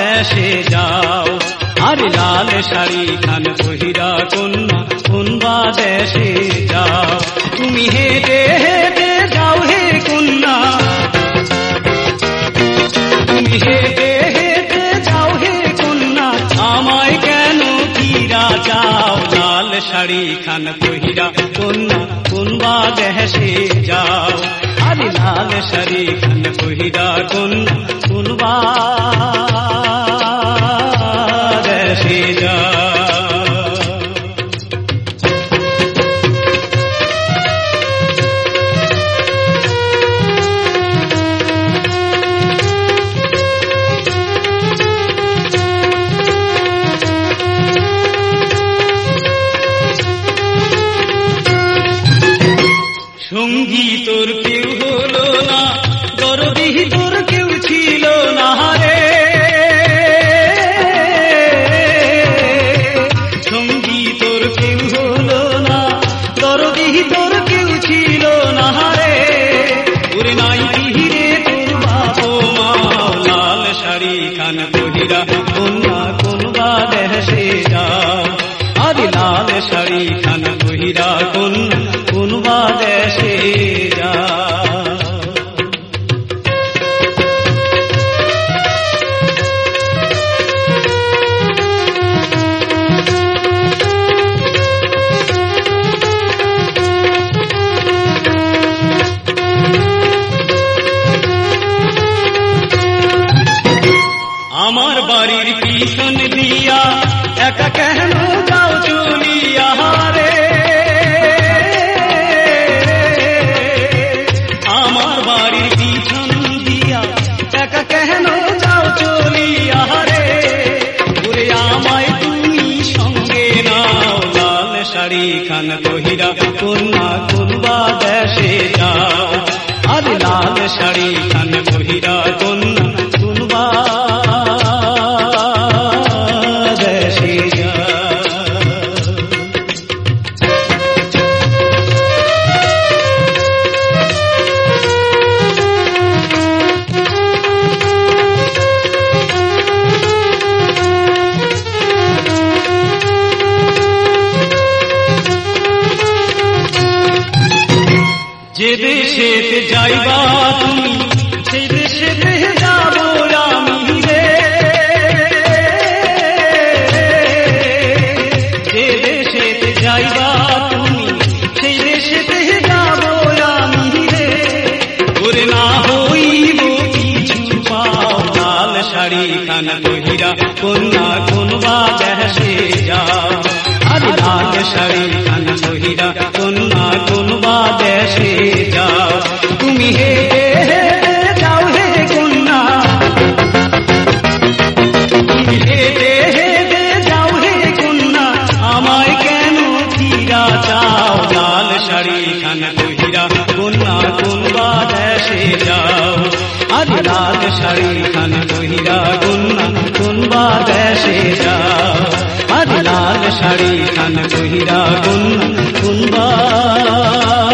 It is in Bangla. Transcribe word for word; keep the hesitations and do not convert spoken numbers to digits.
দেশে যাও, আরে লাল শাড়ি খান কহিরা কন্যা কোনবা দেশে যাও। তুমি হেঁটে হেঁটে যাও হে কন্যা, তুমি হেঁটে হেঁটে যাও হে কন্যা, আমায় কেন ফিরা যাও? লাল শাড়ি খান কহিরা কন্যা কোনবা দেশে যাও, আরে লাল শাড়ি খান কহিরা কন্যা কোনবা দেশে যাও। সঙ্গী তোর কেউ হলো না, দরদি তোর কেউ ছিল না রে, সঙ্গী তোর কেউ হলো না, দরদি তোর কেউ ছিল না রে, ওরে নাই রে তোর বাপ মা। লাল শাড়ি খান কহিরা কন্যা কোনবা দেশে যাও, আরে লাল শাড়ি খান কহিরা কন্যা কোনবা দেশে যাও। আমার বাড়ির পিছন দিয়া একা কেন যাও চলিয়া রে, আমার বাড়ির পিছন দিয়া একা কেন যাও চলিয়া রে, ওরে আমায় তুমি সঙ্গে নাও। লাল শাড়ি খান কহিরা কন্যা কোনবা দেশে যাও, আরে লাল শাড়ি খান কহিরা কন্যা কোনবা দেশে যাও। যে দেশেতে যাইবা তুমি সেই দেশেতে যাব আমি রে, যে দেশেতে যাইবা তুমি সেই দেশেতে যাব আমি রে, ওরে না হইব কিছু পাও। লাল শাড়ি খান কহিরা কন্যা কোনবা দেশে যাও, আরে লাল শাড়ি খান কহিরা কন্যা কোনবা দেশে যাও। তুমি হেঁটে হেঁটে যাও হে কন্যা, তুমি হেঁটে হেঁটে যাও হে কন্যা, আমায় কেন ফিরা যাও? লাল শাড়ি খান কহিরা কন্যা কোনবা দেশে যাও, আরে লাল শাড়ি খান কহিরা কন্যা কোনবা দেশে যাও, আরে লাল শাড়ি খান কহিরা কন্যা কোনবা